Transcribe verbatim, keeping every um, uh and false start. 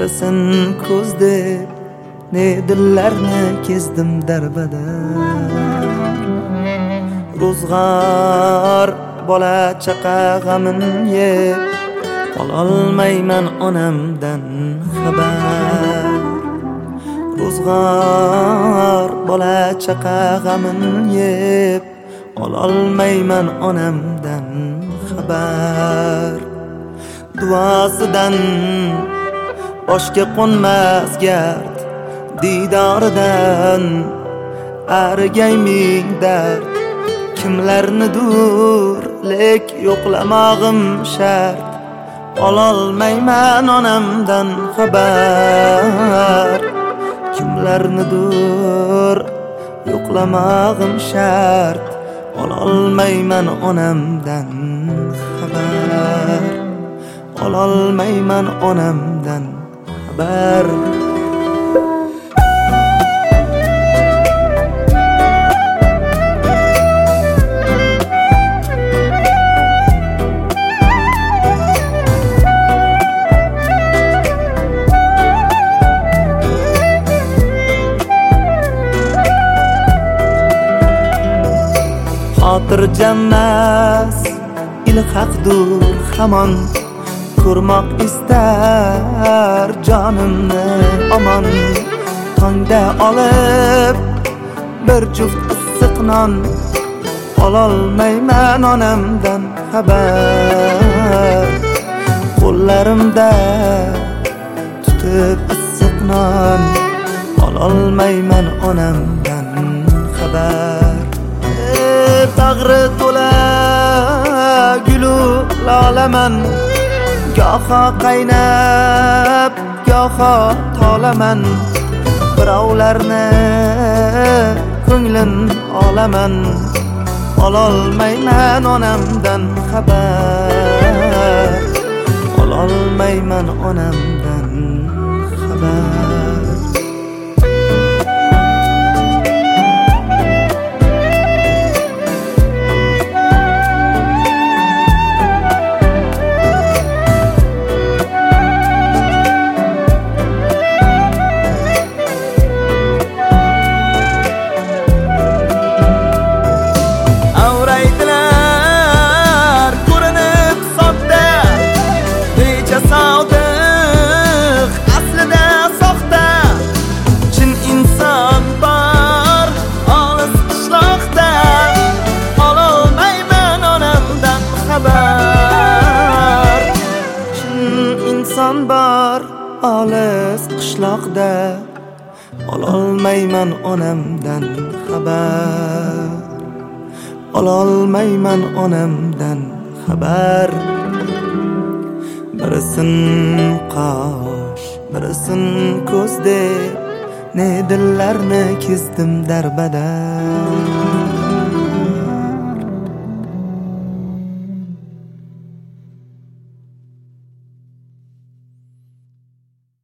birisin ko'z deb ne dillarni kezdim darbada. Ro'zg'or bola chaqa g'amin yeb ololmayman onamdan xabar. Ro'zg'or bola chaqa g'amin yeb ololmayman onamdan xabar. Duosidan boshga qo'nmas gard, didoridan arigay ming dard. Kimlarnidur lek yo'qlamog'im shart, ololmayman onamdan xabar. Kimlarnidur yo'qlamog'im shart, ololmayman onamdan xabar. Ololmayman onamdan xabar. Xotirjammas ilhaqdur hamon, ko'rmoq istar jonimni omon. Tongda olib bir juft issiq non, ololmayman onamdan xabar. Qo'llarimda tutib issiq non, ololmayman onamdan xabar. Bag'ri to'la gulu lolaman, goho qaynab goho tolaman. Birovlarni ko'nglim olaman, ololmayman onamdan xabar. Ololmayman onamdan xabar. Inson bor olis qishloqda, ololmayman onamdan xabar. Ololmayman onamdan xabar. Birisin qosh, birisin ko'z deb ne dillarni kezdim darbada.